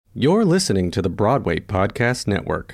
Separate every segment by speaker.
Speaker 1: You're listening to the Broadway Podcast Network.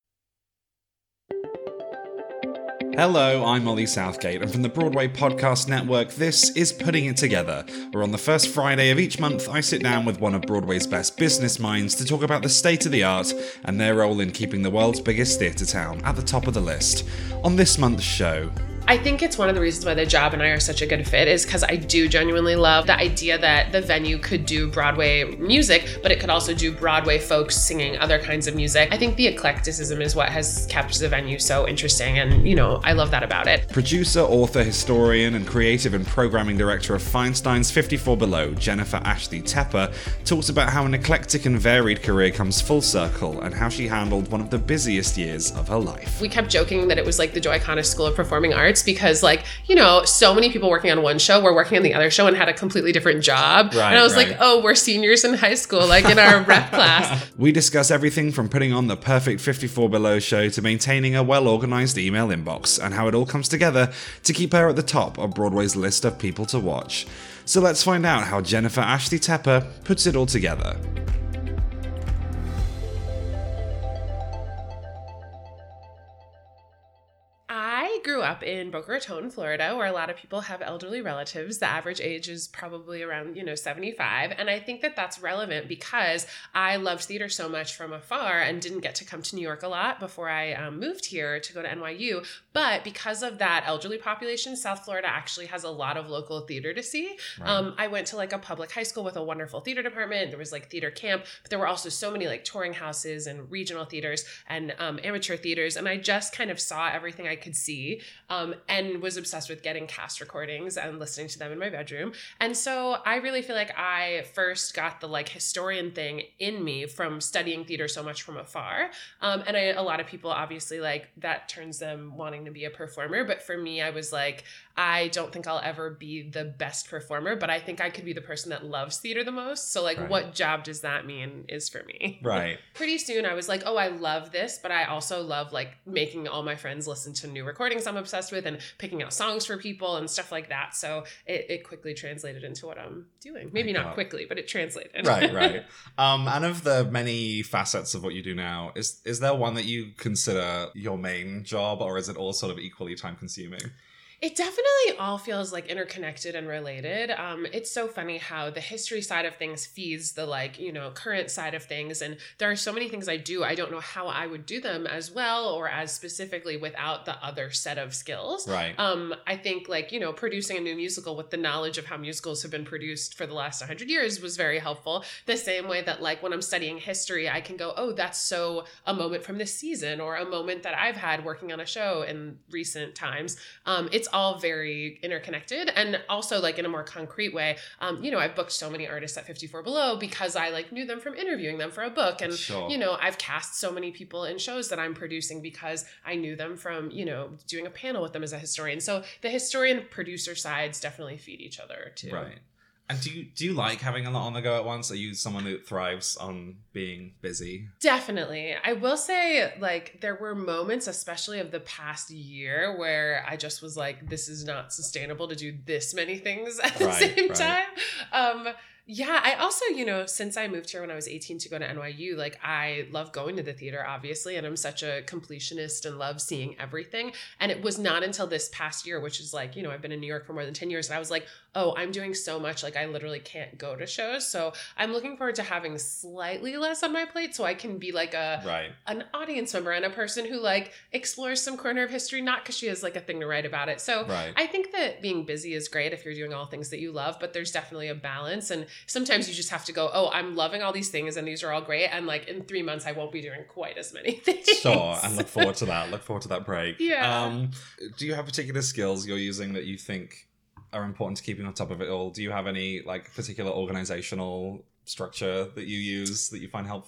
Speaker 2: Hello, I'm Ollie Southgate, and from the Broadway Podcast Network, this is Putting It Together, where on the first Friday of each month, I sit down with one of Broadway's best business minds to talk about the state of the art and their role in keeping the world's biggest theatre town at the top of the list. On this month's show,
Speaker 3: I think it's one of the reasons why The Job and I are such a good fit is because I do genuinely love the idea that the venue could do Broadway music, but it could also do Broadway folks singing other kinds of music. I think the eclecticism is what has kept the venue so interesting, and, you know, I love that about it.
Speaker 2: Producer, author, historian, and creative and programming director of Feinstein's 54 Below, Jennifer Ashley Tepper, talks about how an eclectic and varied career comes full circle and how she handled one of the busiest years of her life.
Speaker 3: We kept joking that it was like the Joy Connor School of Performing Arts because, like, you know, so many people working on one show were working on the other show and had a completely different job.
Speaker 2: Right,
Speaker 3: and I was like, oh, we're seniors in high school, like in our rep class.
Speaker 2: We discuss everything from putting on the perfect 54 Below show to maintaining a well-organized email inbox and how it all comes together to keep her at the top of Broadway's list of people to watch. So let's find out how Jennifer Ashley Tepper puts it all together.
Speaker 3: I grew up in Boca Raton, Florida, where a lot of people have elderly relatives. The average age is probably around, 75. And I think that that's relevant because I loved theater so much from afar and didn't get to come to New York a lot before I moved here to go to NYU. But because of that elderly population, South Florida actually has a lot of local theater to see. Right. I went to like a public high school with a wonderful theater department. There was like theater camp, but there were also so many like touring houses and regional theaters and amateur theaters. And I just kind of saw everything I could see and was obsessed with getting cast recordings and listening to them in my bedroom. And so I really feel like I first got the like historian thing in me from studying theater so much from afar. And a lot of people obviously like that turns them wanting to be a performer. But for me, I was like, I don't think I'll ever be the best performer, but I think I could be the person that loves theater the most. So like, right. What job does that mean is for me?
Speaker 2: Right.
Speaker 3: Pretty soon I was like, oh, I love this, but I also love like making all my friends listen to new recordings I'm obsessed with and picking out songs for people and stuff like that. So it quickly translated into what I'm doing. Maybe not quickly, but it translated.
Speaker 2: Right. And of the many facets of what you do now, is there one that you consider your main job, or is it all sort of equally time consuming?
Speaker 3: It definitely all feels like interconnected and related. It's so funny how the history side of things feeds the current side of things. And there are so many things I do. I don't know how I would do them as well or as specifically without the other set of skills.
Speaker 2: Right.
Speaker 3: I think producing a new musical with the knowledge of how musicals have been produced for the last 100 years was very helpful. The same way that like when I'm studying history, I can go, oh, that's so a moment from this season or a moment that I've had working on a show in recent times. It's all very interconnected. And also like in a more concrete way, I've booked so many artists at 54 Below because I like knew them from interviewing them for a book. And,
Speaker 2: sure.
Speaker 3: I've cast so many people in shows that I'm producing because I knew them from, doing a panel with them as a historian. So the historian producer sides definitely feed each other too.
Speaker 2: Right. And do you like having a lot on the go at once? Are you someone who thrives on being busy?
Speaker 3: Definitely. I will say, like, there were moments, especially of the past year, where I just was like, this is not sustainable to do this many things at the same time. Yeah, I also, since I moved here when I was 18 to go to NYU, like I love going to the theater, obviously, and I'm such a completionist and love seeing everything. And it was not until this past year, which is like, I've been in New York for more than 10 years, and I was like, oh, I'm doing so much, like I literally can't go to shows. So I'm looking forward to having slightly less on my plate so I can be like an audience member and a person who like explores some corner of history, not because she has like a thing to write about it. So I think that being busy is great if you're doing all things that you love, but there's definitely a balance. And sometimes you just have to go, oh, I'm loving all these things and these are all great. And like in 3 months, I won't be doing quite as many things.
Speaker 2: Sure. And look forward to that. Look forward to that break.
Speaker 3: Yeah.
Speaker 2: Do you have particular skills you're using that you think are important to keeping on top of it all? Do you have any like particular organizational structure that you use that you find helpful?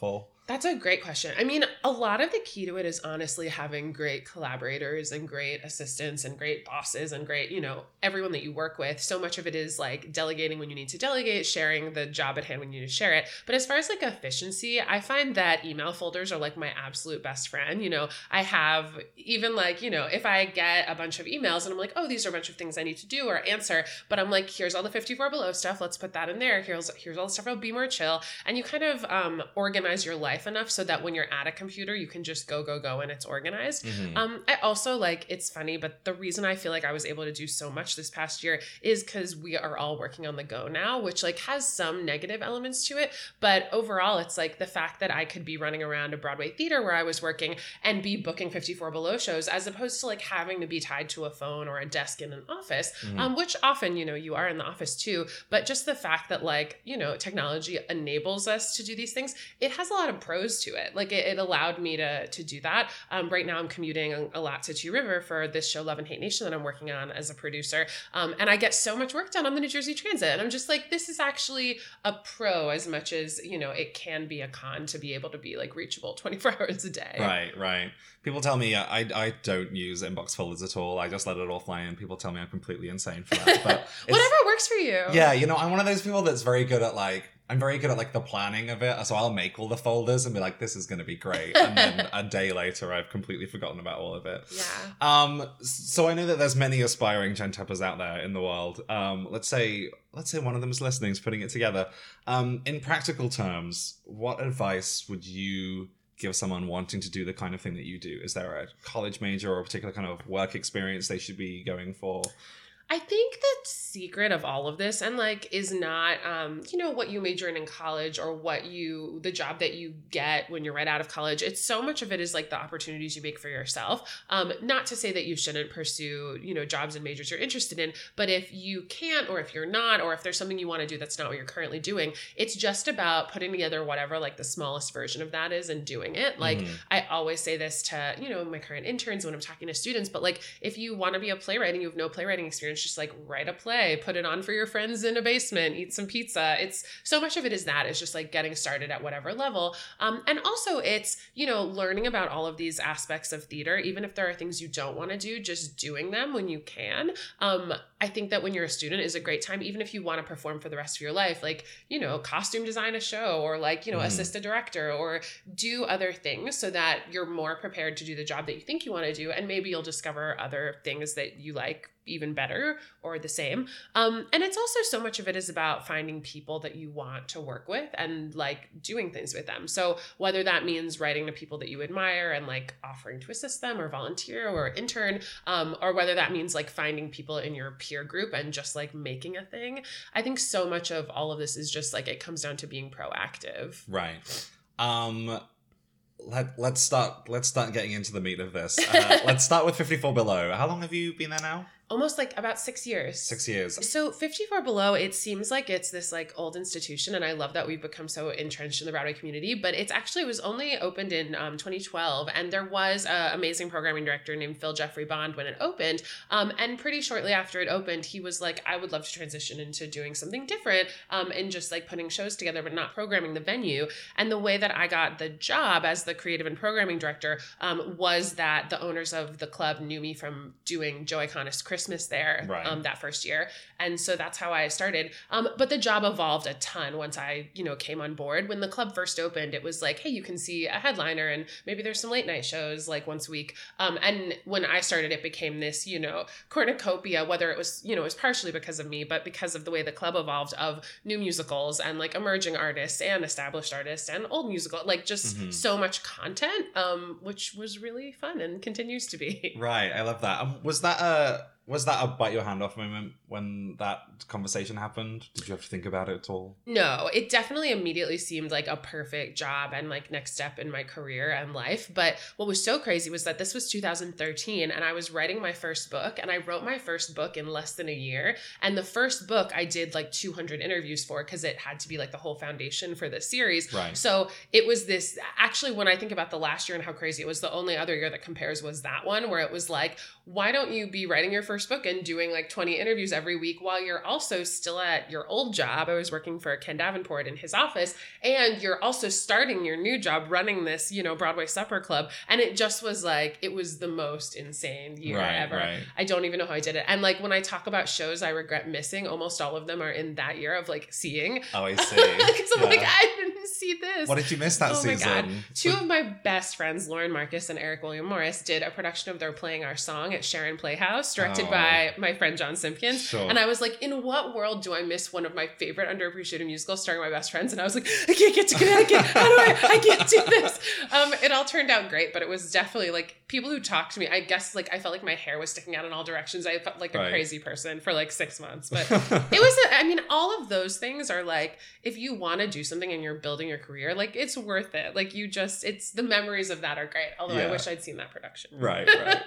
Speaker 3: That's a great question. I mean, a lot of the key to it is honestly having great collaborators and great assistants and great bosses and great, everyone that you work with. So much of it is like delegating when you need to delegate, sharing the job at hand when you need to share it. But as far as like efficiency, I find that email folders are like my absolute best friend. I have even like, if I get a bunch of emails and I'm like, oh, these are a bunch of things I need to do or answer, but I'm like, here's all the 54 Below stuff. Let's put that in there. Here's all the stuff about Be More Chill. And you kind of organize your life enough so that when you're at a computer, you can just go and it's organized. I also it's funny, but the reason I feel like I was able to do so much this past year is because we are all working on the go now, which has some negative elements to it. But overall, it's like the fact that I could be running around a Broadway theater where I was working and be booking 54 Below shows, as opposed to having to be tied to a phone or a desk in an office, which often, you are in the office too. But just the fact that technology enables us to do these things, it has a lot of pros to it. It allowed me to do that. Right now I'm commuting a lot to Two River for this show, Love and Hate Nation, that I'm working on as a producer. And I get so much work done on the New Jersey Transit. And I'm just like, this is actually a pro as much as, it can be a con to be able to be reachable 24 hours a day.
Speaker 2: Right. People tell me I don't use inbox folders at all. I just let it all fly in. People tell me I'm completely insane for that. But
Speaker 3: whatever works for you.
Speaker 2: Yeah, I'm one of those people that's very good at I'm very good at the planning of it. So I'll make all the folders and be like, this is going to be great. And then a day later, I've completely forgotten about all of it.
Speaker 3: Yeah.
Speaker 2: So I know that there's many aspiring Genteppers out there in the world. Let's say one of them is listening, is putting it together. In practical terms, what advice would you give someone wanting to do the kind of thing that you do? Is there a college major or a particular kind of work experience they should be going for?
Speaker 3: I think the secret of all of this and is not, what you major in college or the job that you get when you're right out of college. It's so much of it is the opportunities you make for yourself. Not to say that you shouldn't pursue, jobs and majors you're interested in, but if you can't, or if you're not, or if there's something you want to do that's not what you're currently doing, it's just about putting together whatever the smallest version of that is and doing it. I always say this to, my current interns when I'm talking to students, but if you want to be a playwright and you have no playwriting experience, just write a play, put it on for your friends in a basement, eat some pizza. It's so much of it is that. It's just getting started at whatever level. And also it's, learning about all of these aspects of theater, even if there are things you don't want to do, just doing them when you can. I think that when you're a student is a great time, even if you want to perform for the rest of your life, costume design a show or assist a director or do other things so that you're more prepared to do the job that you think you want to do. And maybe you'll discover other things that you like even better or the same. And it's also so much of it is about finding people that you want to work with and doing things with them. So whether that means writing to people that you admire and offering to assist them or volunteer or intern, or whether that means finding people in your peer group and just making a thing. I think so much of all of this is just it comes down to being proactive.
Speaker 2: Right. Let's start getting into the meat of this. Let's start with 54 Below. How long have you been there now?
Speaker 3: Almost about 6 years.
Speaker 2: 6 years.
Speaker 3: So 54 Below, it seems like it's this old institution, and I love that we've become so entrenched in the Broadway community, but it was only opened in 2012, and there was an amazing programming director named Phil Jeffrey Bond when it opened, and pretty shortly after it opened, he was like, I would love to transition into doing something different, and just putting shows together, but not programming the venue. And the way that I got the job as the creative and programming director was that the owners of the club knew me from doing Joe Iconis Christmas there that first year. And so that's how I started. But the job evolved a ton once I, came on board. When the club first opened, it was hey, you can see a headliner and maybe there's some late night shows once a week. And when I started, it became this, cornucopia, whether it was, it was partially because of me, but because of the way the club evolved of new musicals and emerging artists and established artists and old musical, so much content, which was really fun and continues to be.
Speaker 2: Right. I love that. Was that a bite your hand off moment when that conversation happened? Did you have to think about it at all?
Speaker 3: No, it definitely immediately seemed like a perfect job and next step in my career and life. But what was so crazy was that this was 2013 and I was writing my first book, and I wrote my first book in less than a year. And the first book I did 200 interviews for because it had to be the whole foundation for the series.
Speaker 2: Right.
Speaker 3: So it was this, actually, when I think about the last year and how crazy it was, the only other year that compares was that one where it was why don't you be writing your first first book and doing like 20 interviews every week while you're also still at your old job. I was working for Ken Davenport in his office, and you're also starting your new job running this, you know, Broadway Supper Club. And it just was like, it was the most insane year ever. Right. I don't even know how I did it. And like when I talk about shows I regret missing, almost all of them are in that year of like seeing.
Speaker 2: Oh, I see.
Speaker 3: Because I'm like, I didn't see this.
Speaker 2: What did you miss that season?
Speaker 3: Oh my God. Two of my best friends, Lauren Marcus and Eric William Morris, did a production of They're Playing Our Song at Sharon Playhouse, directed by my friend John Simpkins. Sure. And I was like, in what world do I miss one of my favorite underappreciated musicals starring my best friends? And I was like, I can't get to Connecticut. How do I can't do this. It all turned out great, but it was definitely like people who talked to me, I guess like I felt like my hair was sticking out in all directions. I felt like a crazy person for like 6 months. But it was, I mean, all of those things are like, if you want to do something and you're building your career, like it's worth it. Like you just, it's the memories of that are great. Although I wish I'd seen that production.
Speaker 2: Right.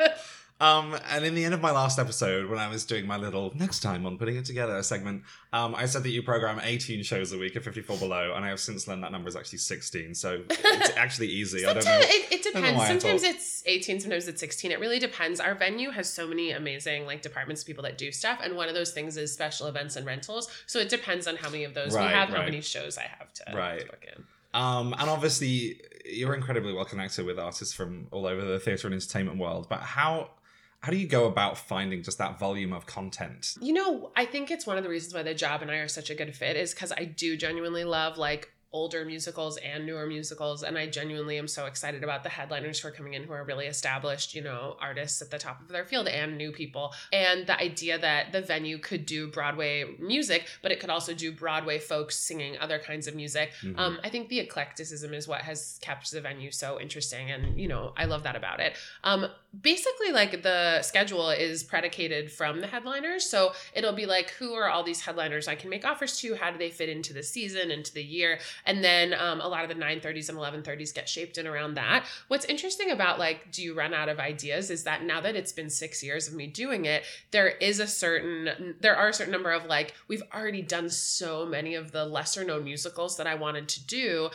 Speaker 2: And in the end of my last episode, when I was doing my little next time on Putting It Together segment, I said that you program 18 shows a week at 54 Below, and I have since learned that number is actually 16, so it's actually easy. I don't know.
Speaker 3: It depends. Sometimes it's 18, sometimes it's 16. It really depends. Our venue has so many amazing like departments of people that do stuff, and one of those things is special events and rentals, so it depends on how many of those we have, how many shows I have to book in.
Speaker 2: And obviously, you're incredibly well connected with artists from all over the theatre and entertainment world, but how do you go about finding just that volume of content?
Speaker 3: You know, I think it's one of the reasons why the job and I are such a good fit is because I do genuinely love like older musicals and newer musicals, and I genuinely am so excited about the headliners who are coming in who are really established, you know, artists at the top of their field and new people. And the idea that the venue could do Broadway music, but it could also do Broadway folks singing other kinds of music. Mm-hmm. I think the eclecticism is what has kept the venue so interesting, and you know, I love that about it. Basically, like the schedule is predicated from the headliners, so it'll be like, who are all these headliners I can make offers to? How do they fit into the season, into the year? And then a lot of the 9:30s and 11:30s get shaped in around that. What's interesting about like, do you run out of ideas, is that now that it's been 6 years of me doing it, there are a certain number of like, we've already done so many of the lesser known musicals that I wanted to do.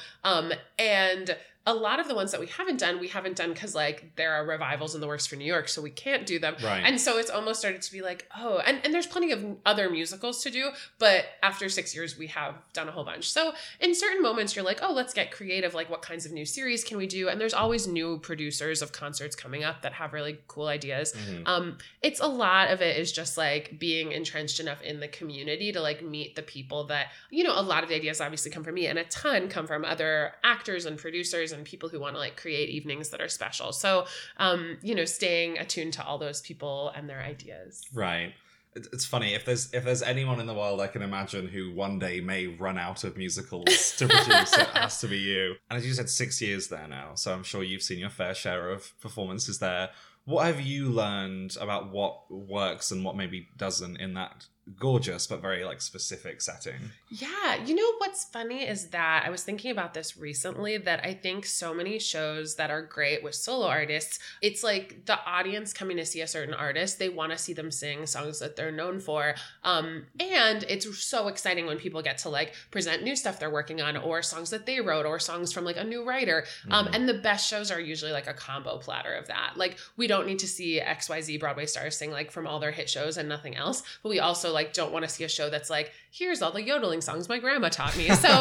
Speaker 3: And a lot of the ones that we haven't done because like there are revivals in the works for New York, so we can't do them.
Speaker 2: Right.
Speaker 3: And so it's almost started to be like, oh, and there's plenty of other musicals to do, but after 6 years, we have done a whole bunch. So in certain moments, you're like, oh, let's get creative. Like, what kinds of new series can we do? And there's always new producers of concerts coming up that have really cool ideas. Mm-hmm. It's a lot of it is just like being entrenched enough in the community to like meet the people that, you know, a lot of the ideas obviously come from me, and a ton come from other actors and producers and people who want to like create evenings that are special. So, you know, staying attuned to all those people and their ideas.
Speaker 2: Right. It's funny, if there's anyone in the world I can imagine who one day may run out of musicals to produce, it has to be you. And as you said, 6 years there now, so I'm sure you've seen your fair share of performances there. What have you learned about what works and what maybe doesn't in that gorgeous but very like specific setting?
Speaker 3: Yeah, you know what's funny is that I was thinking about this recently, that I think so many shows that are great with solo artists, it's like the audience coming to see a certain artist, they want to see them sing songs that they're known for, and it's so exciting when people get to like present new stuff they're working on, or songs that they wrote, or songs from like a new writer. And the best shows are usually like a combo platter of that. Like, we don't need to see XYZ Broadway stars sing like from all their hit shows and nothing else, but we also like don't want to see a show that's like, here's all the yodeling songs my grandma taught me. So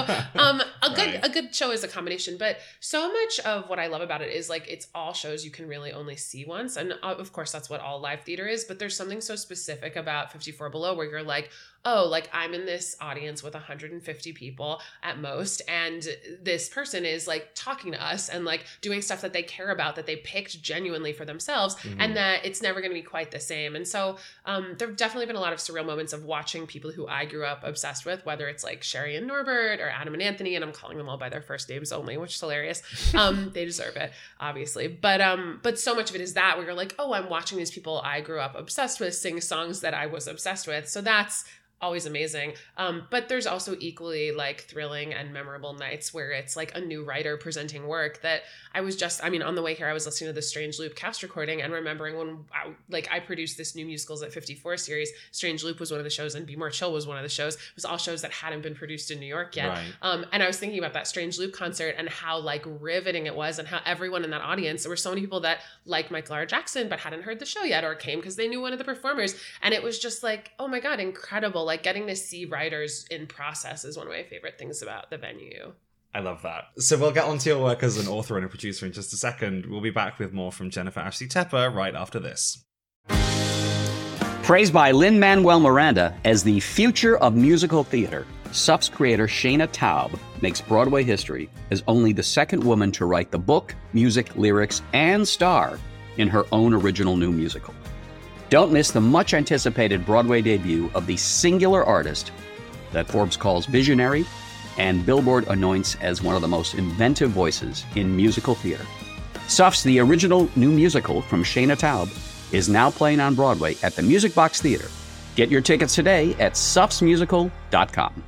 Speaker 3: a good show is a combination, but so much of what I love about it is like, it's all shows you can really only see once. And of course that's what all live theater is, but there's something so specific about 54 Below where you're like, oh, like I'm in this audience with 150 people at most, and this person is like talking to us and like doing stuff that they care about, that they picked genuinely for themselves, and that it's never going to be quite the same. And so there have definitely been a lot of surreal moments of watching people who I grew up obsessed with, whether it's like Sherry and Norbert or Adam and Anthony, and I'm calling them all by their first names only, which is hilarious. They deserve it, obviously. But so much of it is that where you're like, oh, I'm watching these people I grew up obsessed with sing songs that I was obsessed with. So that's always amazing. But there's also equally like thrilling and memorable nights where it's like a new writer presenting work that on the way here, I was listening to the Strange Loop cast recording and remembering when I produced this New Musicals at 54 series. Strange Loop was one of the shows and Be More Chill was one of the shows. It was all shows that hadn't been produced in New York yet.
Speaker 2: Right.
Speaker 3: And I was thinking about that Strange Loop concert and how like riveting it was and how everyone in that audience, there were so many people that liked Michael R. Jackson but hadn't heard the show yet or came because they knew one of the performers. And it was just like, oh my God, incredible. Like getting to see writers in process is one of my favorite things about the venue.
Speaker 2: I love that. So we'll get onto your work as an author and a producer in just a second. We'll be back with more from Jennifer Ashley Tepper right after this.
Speaker 4: Praised by Lin-Manuel Miranda as the future of musical theater, SUF's creator Shayna Taub makes Broadway history as only the second woman to write the book, music, lyrics, and star in her own original new musical. Don't miss the much-anticipated Broadway debut of the singular artist that Forbes calls visionary and Billboard anoints as one of the most inventive voices in musical theater. SUF's The Original New Musical from Shayna Taub is now playing on Broadway at the Music Box Theater. Get your tickets today at sufsmusical.com.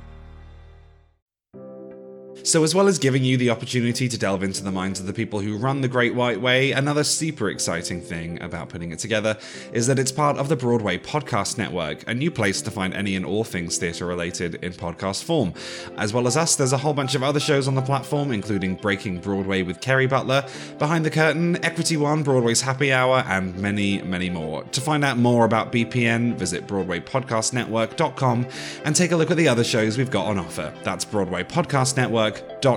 Speaker 2: So as well as giving you the opportunity to delve into the minds of the people who run the Great White Way, another super exciting thing about putting it together is that it's part of the Broadway Podcast Network, a new place to find any and all things theatre related in podcast form. As well as us, there's a whole bunch of other shows on the platform, including Breaking Broadway with Kerry Butler, Behind the Curtain, Equity One, Broadway's Happy Hour, and many, many more. To find out more about BPN, visit BroadwayPodcastNetwork.com and take a look at the other shows we've got on offer. That's BroadwayPodcastNetwork.com.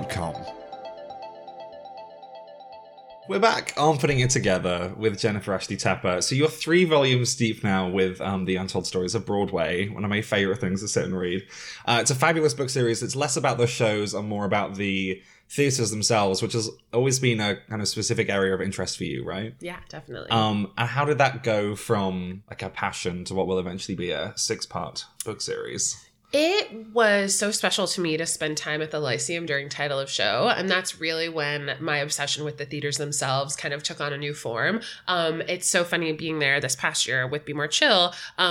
Speaker 2: We're back on Putting It Together with Jennifer Ashley Tepper. So you're 3 volumes deep now with The Untold Stories of Broadway, one of my favourite things to sit and read. It's a fabulous book series. It's less about the shows and more about the theatres themselves, which has always been a kind of specific area of interest for you, right?
Speaker 3: Yeah, definitely.
Speaker 2: And how did that go from like a passion to what will eventually be a 6-part book series?
Speaker 3: It was so special to me to spend time at the Lyceum during Title of Show, and that's really when my obsession with the theaters themselves kind of took on a new form. It's so funny being there this past year with Be More Chill.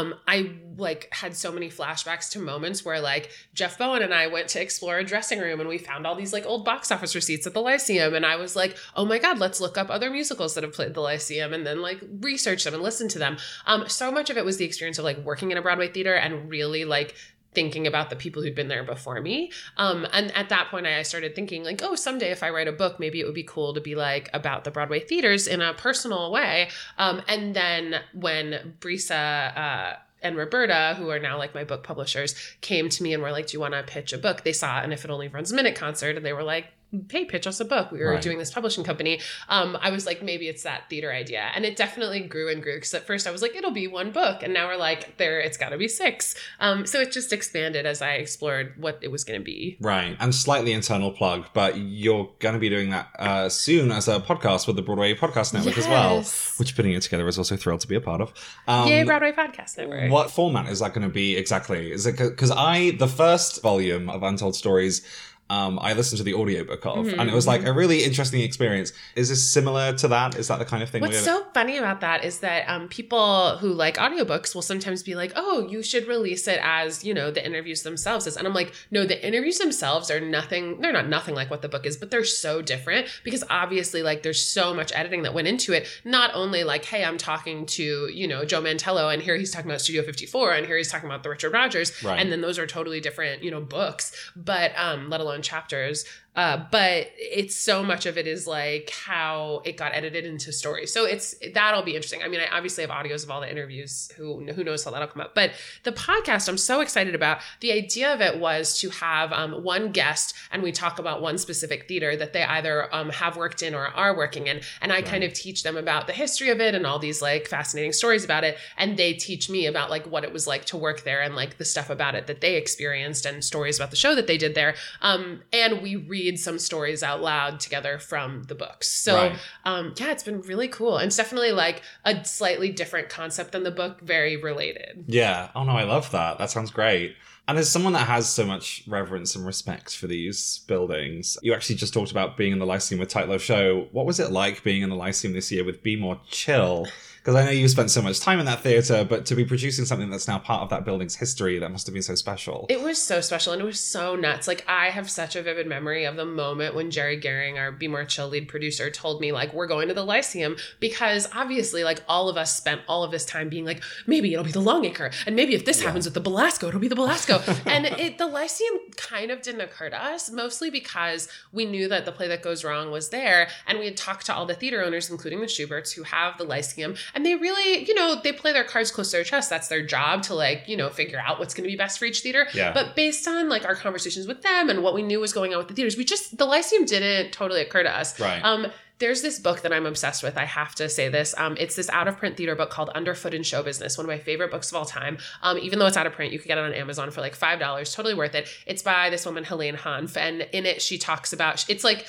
Speaker 3: I had so many flashbacks to moments where like Jeff Bowen and I went to explore a dressing room and we found all these like old box office receipts at the Lyceum, and I was like, oh my God, let's look up other musicals that have played the Lyceum and then like research them and listen to them. So much of it was the experience of like working in a Broadway theater and really like thinking about the people who'd been there before me. And at that point, I started thinking like, oh, someday if I write a book, maybe it would be cool to be like about the Broadway theaters in a personal way. And then when Brisa and Roberta, who are now like my book publishers, came to me and were like, do you want to pitch a book? They saw an If It Only Runs a Minute concert and they were like, hey, pitch us a book. We were doing this publishing company. I was like, maybe it's that theater idea. And it definitely grew and grew. Because at first I was like, it'll be 1 book. And now we're like, it's got to be 6. So it just expanded as I explored what it was going to be. Right.
Speaker 2: And slightly internal plug, but you're going to be doing that soon as a podcast with the Broadway Podcast Network as well, which Putting It Together is also thrilled to be a part of.
Speaker 3: Yay, Broadway Podcast Network.
Speaker 2: What format is that going to be exactly? Is it because the first volume of Untold Stories, I listened to the audiobook of, and it was like a really interesting experience. Is this similar to that? Is that the kind of thing?
Speaker 3: What's so funny about that is that people who like audiobooks will sometimes be like, oh, you should release it as, the interviews themselves is. And I'm like, no, the interviews themselves are nothing. They're not nothing like what the book is, but they're so different because obviously like there's so much editing that went into it. Not only like, hey, I'm talking to, Joe Mantello and here he's talking about Studio 54 and here he's talking about the Richard Rodgers. Right. And then those are totally different, books, but let alone chapters. But it's so much of it is like how it got edited into stories. So that'll be interesting. I mean, I obviously have audios of all the interviews. Who knows how that'll come up. But the podcast, I'm so excited about. The idea of it was to have one guest and we talk about one specific theater that they either have worked in or are working in. And I kind of teach them about the history of it and all these like fascinating stories about it. And they teach me about like what it was like to work there and like the stuff about it that they experienced and stories about the show that they did there. And we read some stories out loud together from the books. So it's been really cool. And it's definitely like a slightly different concept than the book, very related.
Speaker 2: Yeah. Oh no, I love that. That sounds great. And as someone that has so much reverence and respect for these buildings, you actually just talked about being in the Lyceum with Tight Love Show. What was it like being in the Lyceum this year with Be More Chill? Because I know you spent so much time in that theatre, but to be producing something that's now part of that building's history, that must have been so special.
Speaker 3: It was so special, and it was so nuts. Like, I have such a vivid memory of the moment when Jerry Gehring, our Be More Chill lead producer, told me, like, we're going to the Lyceum, because obviously, like, all of us spent all of this time being like, maybe it'll be the Longacre, and maybe if this happens with the Belasco, it'll be the Belasco. And the Lyceum kind of didn't occur to us, mostly because we knew that The Play That Goes Wrong was there, and we had talked to all the theater owners, including the Schuberts, who have the Lyceum, and they really, they play their cards close to their chest. That's their job to, like, figure out what's going to be best for each theater.
Speaker 2: Yeah.
Speaker 3: But based on, like, our conversations with them and what we knew was going on with the theaters, the Lyceum didn't totally occur to us.
Speaker 2: Right.
Speaker 3: There's this book that I'm obsessed with. I have to say this. It's this out-of-print theater book called Underfoot in Show Business, one of my favorite books of all time. Even though it's out of print, you can get it on Amazon for like $5. Totally worth it. It's by this woman, Helene Hanf, and in it, she talks about, it's like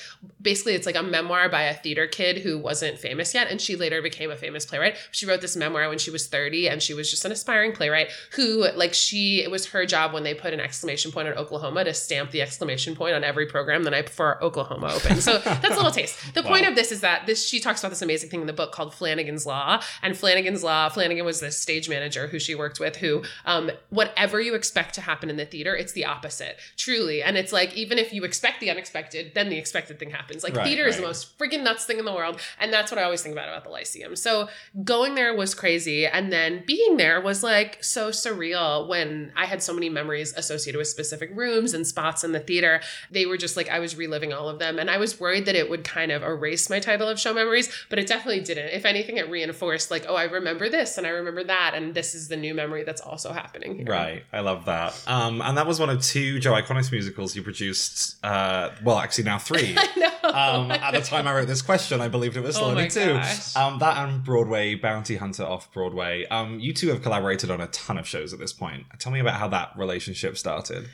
Speaker 3: a memoir by a theater kid who wasn't famous yet, and she later became a famous playwright. She wrote this memoir when she was 30, and she was just an aspiring playwright who, like, it was her job when they put an exclamation point on Oklahoma to stamp the exclamation point on every program the night before Oklahoma opened. So that's a little taste. The point of this is that she talks about this amazing thing in the book called Flanagan's Law. And Flanagan's Law, Flanagan was this stage manager who she worked with, who whatever you expect to happen in the theater, it's the opposite, truly. And it's like, even if you expect the unexpected, then the expected thing happens. Like, theater is the most freaking nuts thing in the world. And that's what I always think about the Lyceum. So going there was crazy. And then being there was, like, so surreal when I had so many memories associated with specific rooms and spots in the theater. They were just like, I was reliving all of them. And I was worried that it would kind of erase my Title of Show memories, but it definitely didn't. If anything, it reinforced, like, oh, I remember this and I remember that, and this is the new memory that's also happening here.
Speaker 2: Right. I love that. And that was one of 2 Joe Iconis musicals you produced. Well, actually now 3.
Speaker 3: I know.
Speaker 2: At the time I wrote this question, I believed it was slowly 2.
Speaker 3: Gosh.
Speaker 2: That and Broadway, Bounty Hunter off Broadway. You 2 have collaborated on a ton of shows at this point. Tell me about how that relationship started.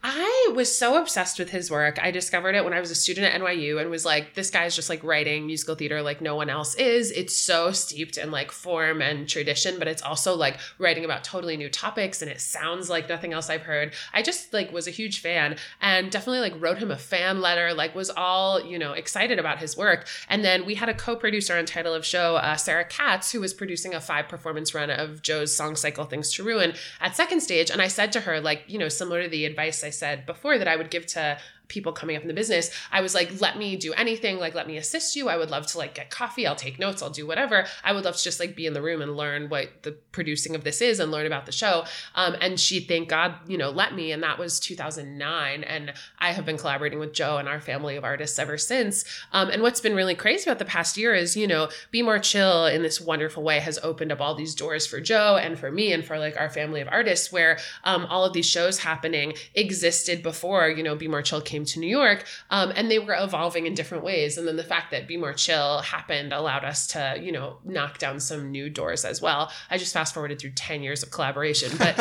Speaker 3: I was so obsessed with his work. I discovered it when I was a student at NYU and was like, this guy's just like writing musical theater like no one else is. It's so steeped in like form and tradition, but it's also like writing about totally new topics, and it sounds like nothing else I've heard. I just like was a huge fan, and definitely like wrote him a fan letter, like was all, excited about his work. And then we had a co-producer on Title of Show, Sarah Katz, who was producing a 5-performance run of Joe's song cycle Things to Ruin at Second Stage. And I said to her, like, similar to the advice I said before that I would give to people coming up in the business, I was like, let me do anything, like let me assist you. I would love to like get coffee, I'll take notes, I'll do whatever. I would love to just like be in the room and learn what the producing of this is and learn about the show. And she, thank God, let me, and that was 2009. And I have been collaborating with Joe and our family of artists ever since. And what's been really crazy about the past year is, Be More Chill in this wonderful way has opened up all these doors for Joe and for me and for like our family of artists, where all of these shows happening existed before, Be More Chill came to New York, and they were evolving in different ways. And then the fact that Be More Chill happened allowed us to, knock down some new doors as well. I just fast forwarded through 10 years of collaboration, but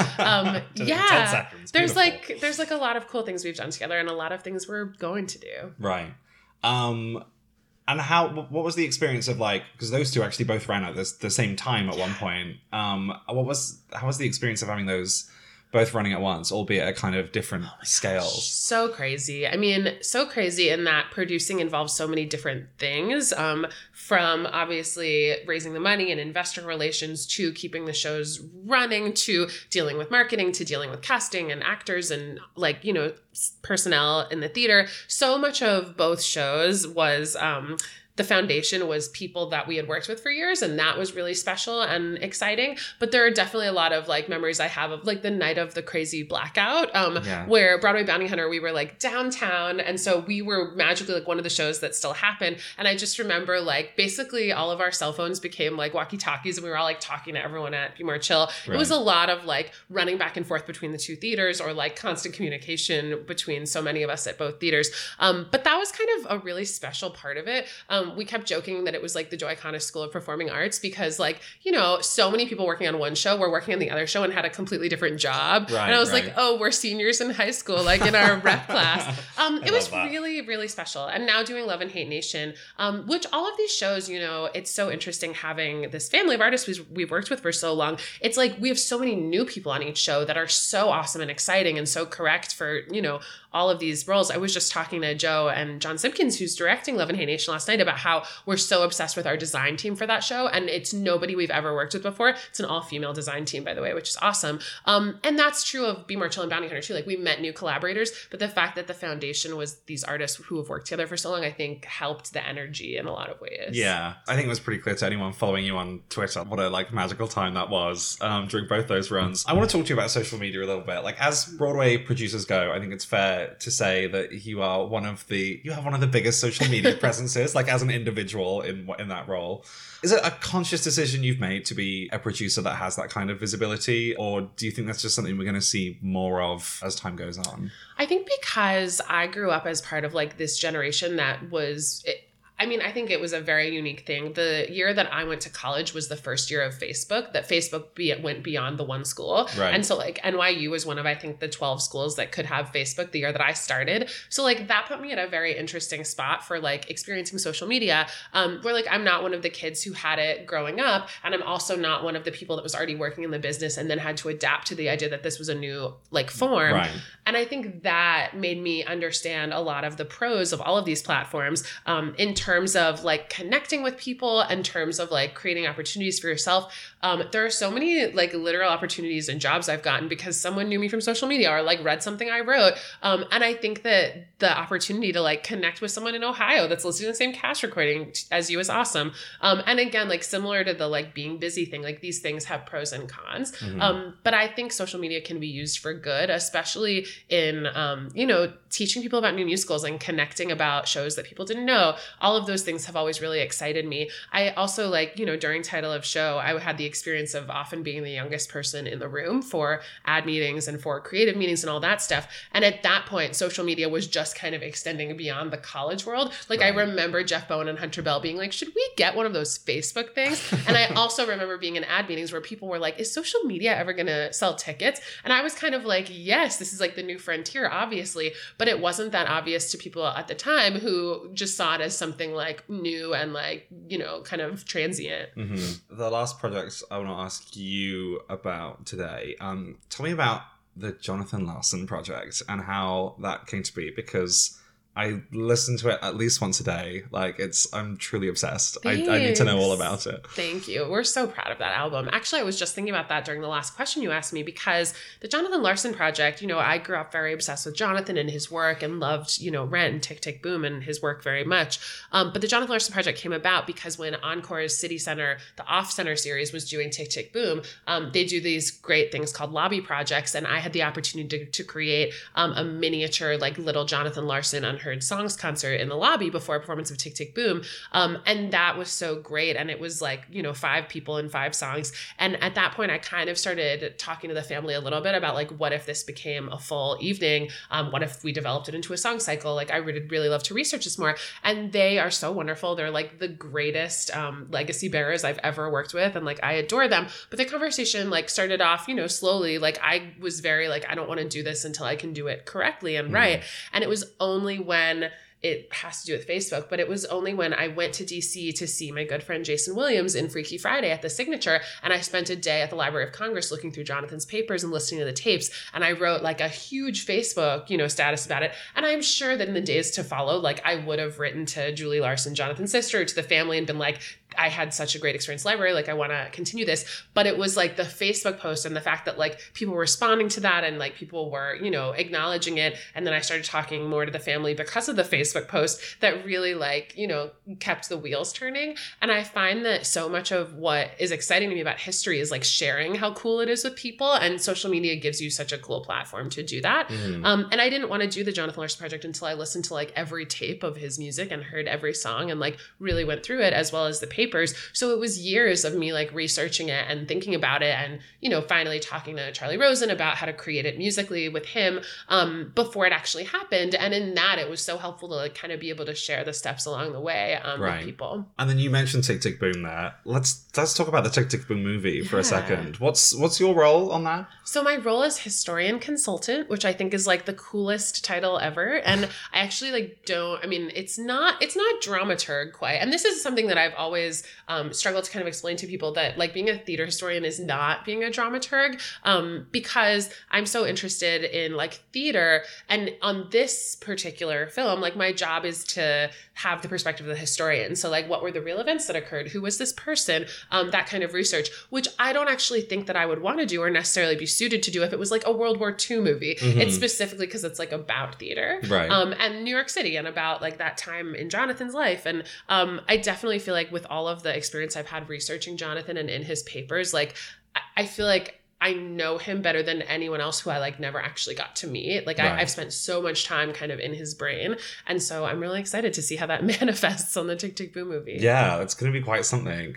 Speaker 3: yeah,
Speaker 2: 10 seconds.
Speaker 3: there's
Speaker 2: Beautiful.
Speaker 3: like a lot of cool things we've done together and a lot of things we're going to do.
Speaker 2: Right. And what was the experience of like, because those 2 actually both ran at the same time at one point. How was the experience of having those both running at once, albeit at kind of different scales?
Speaker 3: So crazy. I mean, so crazy in that producing involves so many different things, from obviously raising the money and investor relations to keeping the shows running to dealing with marketing to dealing with casting and actors and like, personnel in the theater. So much of both shows was the foundation was people that we had worked with for years, and that was really special and exciting. But there are definitely a lot of like memories I have of like the night of the crazy blackout, where Broadway Bounty Hunter, we were like downtown, and so we were magically like one of the shows that still happened. And I just remember like basically all of our cell phones became like walkie-talkies, and we were all like talking to everyone at Be More Chill. Right. It was a lot of like running back and forth between the 2 theaters, or like constant communication between so many of us at both theaters. But that was kind of a really special part of it. We kept joking that it was like the Joy Connor School of Performing Arts because like, you know, so many people working on one show were working on the other show and had a completely different job.
Speaker 2: Right,
Speaker 3: and I was like, oh, we're seniors in high school, like in our rep class. It was really, really special. And now doing Love and Hate Nation, which all of these shows, you know, it's so interesting having this family of artists we've worked with for so long. It's like we have so many new people on each show that are so awesome and exciting and so correct for, you know, all of these roles. I was just talking to Joe and John Simpkins, who's directing Love and Hate Nation last night, about how we're so obsessed with our design team for that show. And it's nobody we've ever worked with before. It's an all-female design team, by the way, which is awesome. And that's true of Be More Chill and Bounty Hunter too. Like we met new collaborators, but the fact that the foundation was these artists who have worked together for so long, I think helped the energy in a lot of ways.
Speaker 2: Yeah, I think it was pretty clear to anyone following you on Twitter what a like magical time that was during both those runs. I want to talk to you about social media a little bit. Like as Broadway producers go, I think it's fair to say that you have one of the biggest social media presences, like as an individual in that role. Is it a conscious decision you've made to be a producer that has that kind of visibility, or do you think that's just something we're going to see more of as time goes on?
Speaker 3: I think because I grew up as part of like this generation that was... I think it was a very unique thing. The year that I went to college was the first year of Facebook, that Facebook went beyond the one school.
Speaker 2: Right.
Speaker 3: And so like NYU was one of, I think, the 12 schools that could have Facebook the year that I started. So like that put me at a very interesting spot for like experiencing social media, where like I'm not one of the kids who had it growing up. And I'm also not one of the people that was already working in the business and then had to adapt to the idea that this was a new like form.
Speaker 2: Right.
Speaker 3: And I think that made me understand a lot of the pros of all of these platforms, in terms of like connecting with people, in terms of like creating opportunities for yourself. There are so many like literal opportunities and jobs I've gotten because someone knew me from social media or like read something I wrote. And I think that the opportunity to like connect with someone in Ohio that's listening to the same cast recording as you is awesome. And again, like similar to the like being busy thing, like these things have pros and cons. Mm-hmm. But I think social media can be used for good, especially in, teaching people about new musicals and connecting about shows that people didn't know. All of those things have always really excited me. I also like, during Title of Show, I had the experience of often being the youngest person in the room for ad meetings and for creative meetings and all that stuff. And at that point, social media was just kind of extending beyond the college world. Like right. I remember Jeff Bowen and Hunter Bell being like, should we get one of those Facebook things? And I also remember being in ad meetings where people were like, is social media ever going to sell tickets? And I was kind of like, yes, this is like the new frontier, obviously. But it wasn't that obvious to people at the time who just saw it as something like new and like, kind of transient.
Speaker 2: Mm-hmm. The last project I want to ask you about today, tell me about the Jonathan Larson project and how that came to be, because I listen to it at least once a day. Like I'm truly obsessed. I need to know all about it.
Speaker 3: Thank you. We're so proud of that album. Actually, I was just thinking about that during the last question you asked me, because the Jonathan Larson project, I grew up very obsessed with Jonathan and his work and loved, Rent and Tick, Tick, Boom and his work very much. But the Jonathan Larson project came about because when Encore's City Center, the Off Center series was doing Tick, Tick, Boom, they do these great things called lobby projects. And I had the opportunity to create a miniature, like little Jonathan Larson Unheard Songs concert in the lobby before a performance of Tick, Tick, Boom. And that was so great. And it was like, 5 people and 5 songs. And at that point, I kind of started talking to the family a little bit about like, what if this became a full evening? What if we developed it into a song cycle? Like I would really love to research this more. And they are so wonderful. They're like the greatest legacy bearers I've ever worked with. And like, I adore them. But the conversation like started off, slowly. Like I was very like, I don't want to do this until I can do it correctly and right. And it was only when it has to do with Facebook, but it was only when I went to DC to see my good friend Jason Williams in Freaky Friday at the Signature. And I spent a day at the Library of Congress looking through Jonathan's papers and listening to the tapes. And I wrote like a huge Facebook, status about it. And I'm sure that in the days to follow, like I would have written to Julie Larson, Jonathan's sister, to the family and been like, I had such a great experience library. Like I want to continue this. But it was like the Facebook post and the fact that like people were responding to that and like people were, acknowledging it. And then I started talking more to the family because of the Facebook post that really like, kept the wheels turning. And I find that so much of what is exciting to me about history is like sharing how cool it is with people. And social media gives you such a cool platform to do that. Mm-hmm. And I didn't want to do the Jonathan Larson project until I listened to like every tape of his music and heard every song and like really went through it, as well as the papers. papers. So it was years of me like researching it and thinking about it and, you know, finally talking to Charlie Rosen about how to create it musically with him before it actually happened. And in that, it was so helpful to like kind of be able to share the steps along the way with people.
Speaker 2: And then you mentioned Tick, Tick, Boom there. Let's talk about the Tick, Tick, Boom movie for a second. What's your role on that?
Speaker 3: So my role is historian consultant, which I think is like the coolest title ever. And I actually like it's not dramaturg quite. And this is something that I've always struggled to kind of explain to people, that like being a theater historian is not being a dramaturg, because I'm so interested in like theater. And on this particular film, like my job is to have the perspective of the historian. So like, what were the real events that occurred? Who was this person? That kind of research, which I don't actually think that I would want to do or necessarily be suited to do if it was like a World War II movie. Mm-hmm. It's specifically because it's like about theater,
Speaker 2: right?
Speaker 3: And New York City and about like that time in Jonathan's life. And I definitely feel like with all of the experience I've had researching Jonathan and in his papers, like I feel like I know him better than anyone else who I like never actually got to meet. Like I've spent so much time kind of in his brain. And so I'm really excited to see how that manifests on the Tick, Tick, Boom movie.
Speaker 2: Yeah, it's going to be quite something.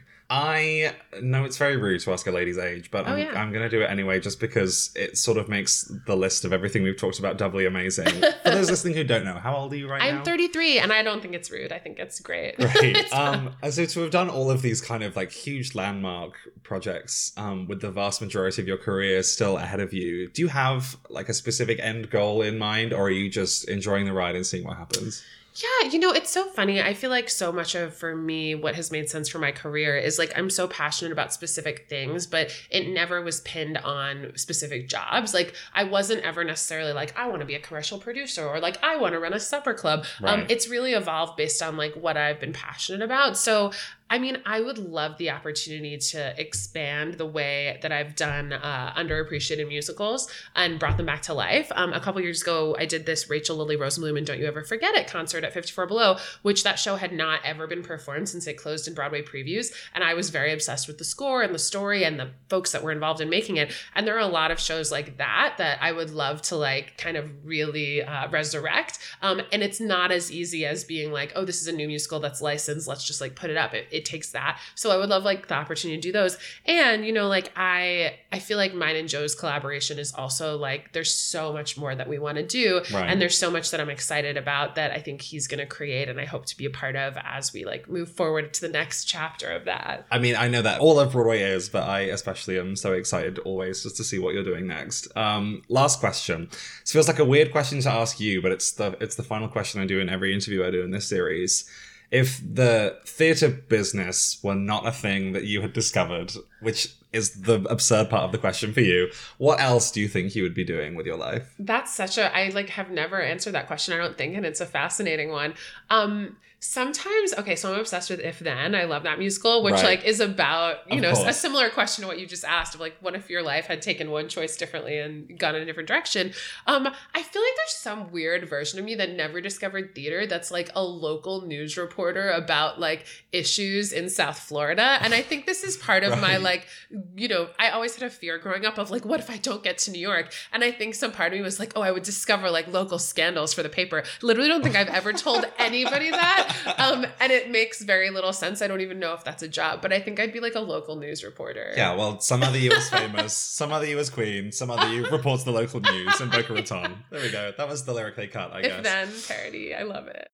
Speaker 2: I know it's very rude to ask a lady's age, but I'm going to do it anyway, just because it sort of makes the list of everything we've talked about doubly amazing. For those listening who don't know, how old are you right now?
Speaker 3: I'm 33, and I don't think it's rude. I think it's great.
Speaker 2: Right. And so to have done all of these kind of like huge landmark projects with the vast majority of your career still ahead of you, do you have like a specific end goal in mind, or are you just enjoying the ride and seeing what happens?
Speaker 3: Yeah, you know, it's so funny. I feel like so much of, for me, what has made sense for my career is like I'm so passionate about specific things, but it never was pinned on specific jobs. Like I wasn't ever necessarily like, I want to be a commercial producer or like I want to run a supper club. Right. It's really evolved based on like what I've been passionate about. So I mean, I would love the opportunity to expand the way that I've done underappreciated musicals and brought them back to life. A couple years ago, I did this Rachel Lily Rosenblum and Don't You Ever Forget It concert at 54 Below, which that show had not ever been performed since it closed in Broadway previews. And I was very obsessed with the score and the story and the folks that were involved in making it. And there are a lot of shows like that I would love to like kind of really resurrect. And it's not as easy as being like, oh, this is a new musical that's licensed, let's just like put it up. It takes that. So I would love like the opportunity to do those. And, you know, like I feel like mine and Joe's collaboration is also like, there's so much more that we want to do. Right. And there's so much that I'm excited about that I think he's going to create and I hope to be a part of as we like move forward to the next chapter of that.
Speaker 2: I mean, I know that all of Broadway is, but I especially am so excited always just to see what you're doing next. Last question. This feels like a weird question to ask you, but it's the final question I do in every interview I do in this series. If the theatre business were not a thing that you had discovered, which is the absurd part of the question for you, what else do you think you would be doing with your life?
Speaker 3: That's I like have never answered that question, I don't think, and it's a fascinating one. Sometimes, okay, so I'm obsessed with If Then. I love that musical, which like is about, you know, a similar question to what you just asked of like, what if your life had taken one choice differently and gone in a different direction? I feel like there's some weird version of me that never discovered theater that's like a local news reporter about like issues in South Florida. And I think this is part of my like, you know, I always had a fear growing up of like, what if I don't get to New York? And I think some part of me was like, oh, I would discover like local scandals for the paper. Literally don't think I've ever told anybody that. And it makes very little sense. I don't even know if that's a job, but I think I'd be like a local news reporter.
Speaker 2: Yeah, well, some other you was famous, some other you was queen, some other you reports the local news in Boca Raton. There we go. That was the lyric they cut, I guess.
Speaker 3: If Then parody. I love it.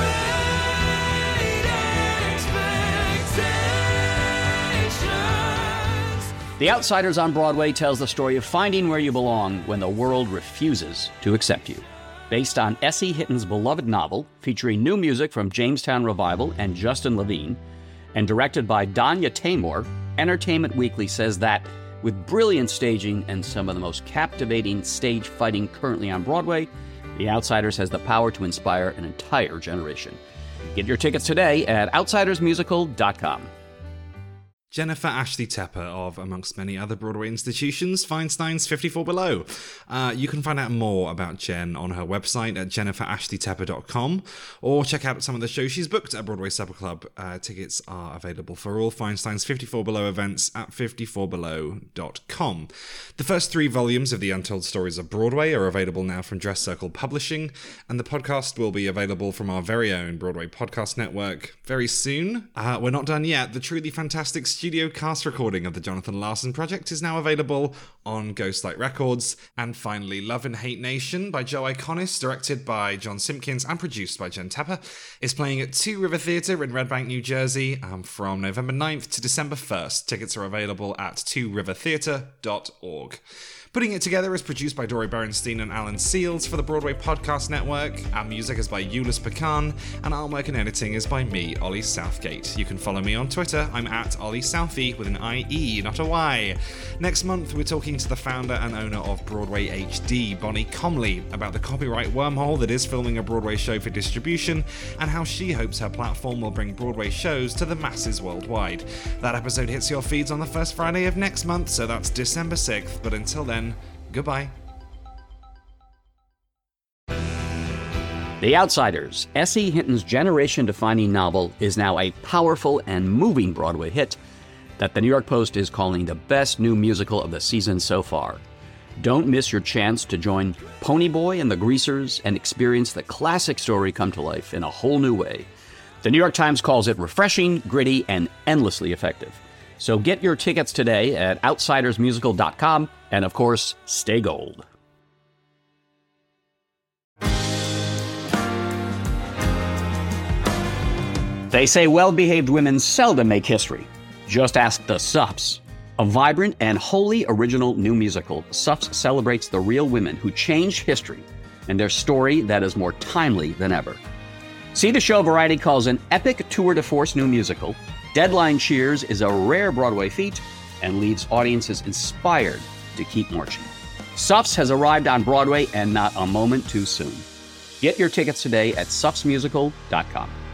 Speaker 4: The Outsiders on Broadway tells the story of finding where you belong when the world refuses to accept you. Based on S.E. Hitton's beloved novel, featuring new music from Jamestown Revival and Justin Levine, and directed by Danya Tamor, Entertainment Weekly says that, with brilliant staging and some of the most captivating stage fighting currently on Broadway, The Outsiders has the power to inspire an entire generation. Get your tickets today at outsidersmusical.com.
Speaker 2: Jennifer Ashley Tepper of, amongst many other Broadway institutions, Feinstein's 54 Below. You can find out more about Jen on her website at jenniferashleytepper.com, or check out some of the shows she's booked at Broadway Supper Club. Tickets are available for all Feinstein's 54 Below events at 54below.com. The first 3 volumes of the Untold Stories of Broadway are available now from Dress Circle Publishing, and the podcast will be available from our very own Broadway Podcast Network very soon. We're not done yet. The truly fantastic studio cast recording of the Jonathan Larson Project is now available on Ghostlight Records. And finally, Love and Hate Nation by Joe Iconis, directed by John Simpkins and produced by Jen Tepper, is playing at Two River Theatre in Red Bank, New Jersey from November 9th to December 1st. Tickets are available at tworivertheatre.org. Putting It Together is produced by Dory Berenstein and Alan Seals for the Broadway Podcast Network. Our music is by Euless Pecan, and artwork and editing is by me, Ollie Southgate. You can follow me on Twitter. I'm at Ollie Southie with an I-E, not a Y. Next month, we're talking to the founder and owner of Broadway HD, Bonnie Comley, about the copyright wormhole that is filming a Broadway show for distribution, and how she hopes her platform will bring Broadway shows to the masses worldwide. That episode hits your feeds on the first Friday of next month, so that's December 6th, but until then, goodbye.
Speaker 4: The Outsiders, S.E. Hinton's generation-defining novel, is now a powerful and moving Broadway hit that the New York Post is calling the best new musical of the season so far. Don't miss your chance to join Ponyboy and the Greasers and experience the classic story come to life in a whole new way. The New York Times calls it refreshing, gritty, and endlessly effective. So get your tickets today at outsidersmusical.com, and of course, stay gold. They say well-behaved women seldom make history. Just ask the Suffs. A vibrant and wholly original new musical, Suffs celebrates the real women who changed history and their story that is more timely than ever. See the show Variety calls an epic tour de force new musical. Deadline cheers is a rare Broadway feat and leaves audiences inspired to keep marching. Suffs has arrived on Broadway, and not a moment too soon. Get your tickets today at suffsmusical.com.